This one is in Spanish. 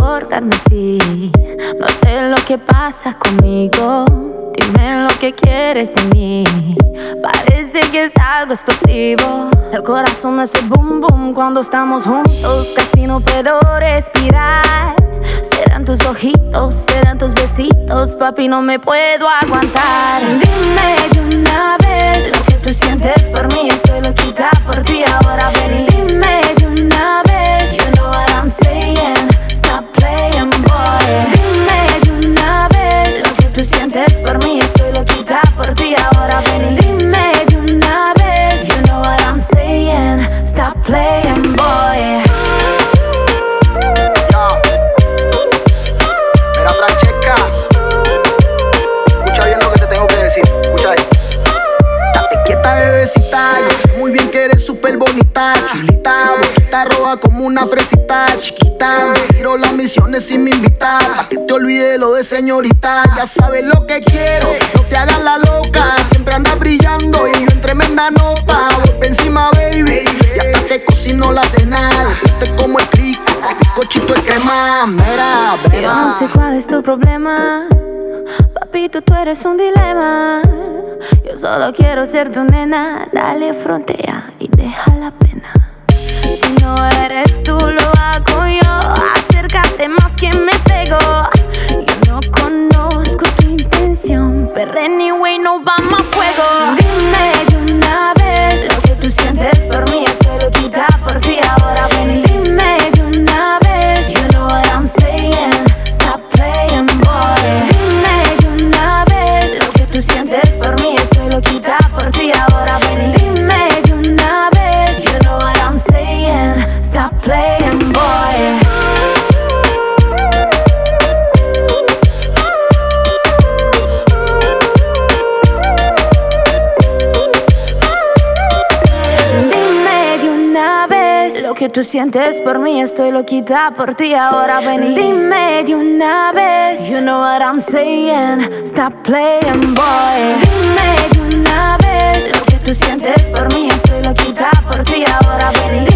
importarme si no sé lo que pasa conmigo. Dime lo que quieres de mí. Parece que es algo explosivo. El corazón me hace boom boom cuando estamos juntos. Casi no puedo respirar. Serán tus ojitos, serán tus besitos. Papi, no me puedo aguantar. Dime de una vez lo que tú sientes por mí. Estoy loquita por ti, ahora ven y dime de una vez. You know what I'm saying, stop playing, boy. Dime de una vez lo que tú sientes por mí. Estoy loquita por ti, ahora ven y dime de una vez. You know what I'm saying, stop playing, boy. Mira, Francesca, escucha bien lo que te tengo que decir. Escucha ahí. Date quieta, bebecita. Yo sé muy bien que eres súper bonita, chulita, boquita roja como una fresita, chiquita. Me tiro las misiones sin me invitar, pa' que te olvide lo de señorita. Ya sabes lo que quiero, no te hagas la loca. Siempre andas brillando y yo en tremenda nota. Voy pa' encima, baby, y hasta te cocino la cena. Después te como el crico, el bizcochito de crema. Mira, Yo no sé cuál es tu problema, papito, tú eres un dilema. Yo solo quiero ser tu nena. Dale, frontea y deja la pena. Si no eres tú, lo hago yo. Acércate más que me pego. Yo no conozco tu intención, pero anyway no vamos a fuego. Dime de una vez lo que tú sientes por mí. Estoy loquita por ti, ahora ven y dime de una vez. You know what I'm saying, stop playing, boy. Dime de una vez lo que tú sientes por mí. Estoy loquita por ti, ahora ven y dime de una vez. You know what I'm saying, stop playing, boy. Dime de una vez lo que tú sientes por mí. Estoy loquita por ti, ahora ven y dime de una vez. You know what I'm saying, stop playing, boy. Dime de una vez lo que tú sientes por mí. Estoy loquita por ti, ahora ven y